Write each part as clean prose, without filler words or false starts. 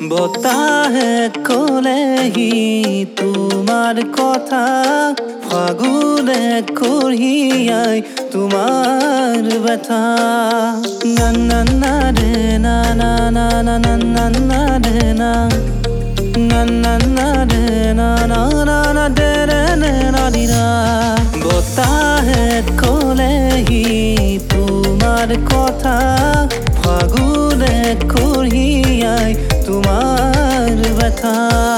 বতাহে কলেহি তোমাৰ কথা ফাগুনে কঢ়িয়াই তোমাৰ ব্যথা না না না ৰে না না না না না না না ৰে না na na na de na na na na de re ne na di na botahe kolehi tumar kotha fagune korhiyai tumar betha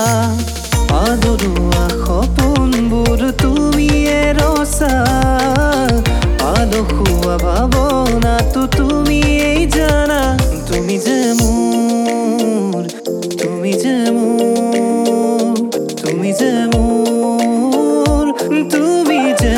adorua khopon bur tumi erosa adokhua bhabona tu tumi ei jana tumi je mor tumi je mor tumi je mor tumi je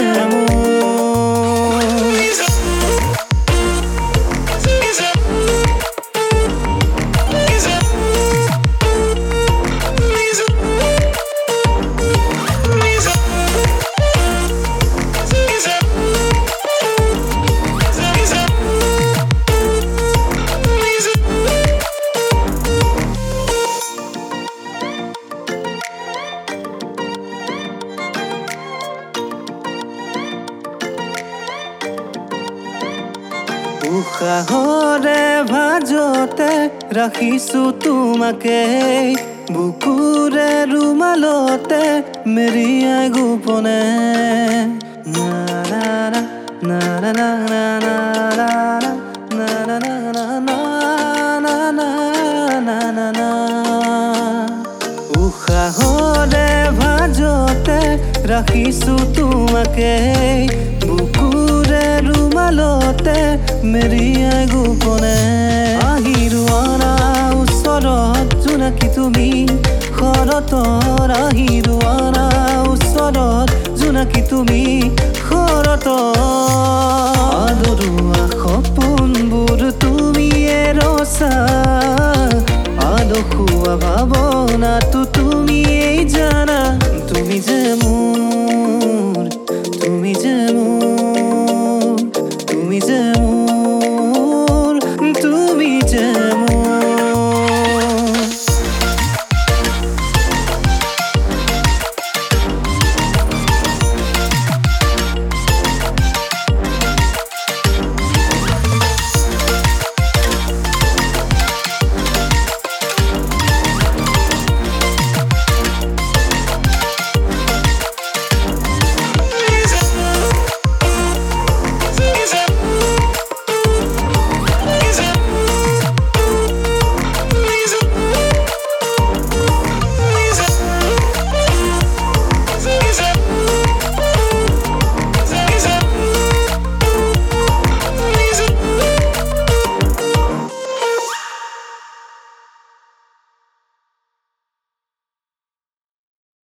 উশাহৰে ভাজতে ৰাখিছো তোমাকে বুকুৰে ৰুমালতে মেৰিয়াই গোপনে না না না না না না না না না না উশাহৰে ভাজতে ৰাখিছো তোমাকে বুকুৰে ৰুমালতে মেৰিয়াই গোপনে আহিৰোৱানা ওচৰত জোনাকী তুমি শৰতৰ আহিৰোৱানা ওচৰত জোনাকী তুমি শৰতৰ আদৰুৱা সপোনবোৰ তুমি এৰছা আদখুৱা ভাৱনাটো তুমি এই জানা তুমি যে মোৰ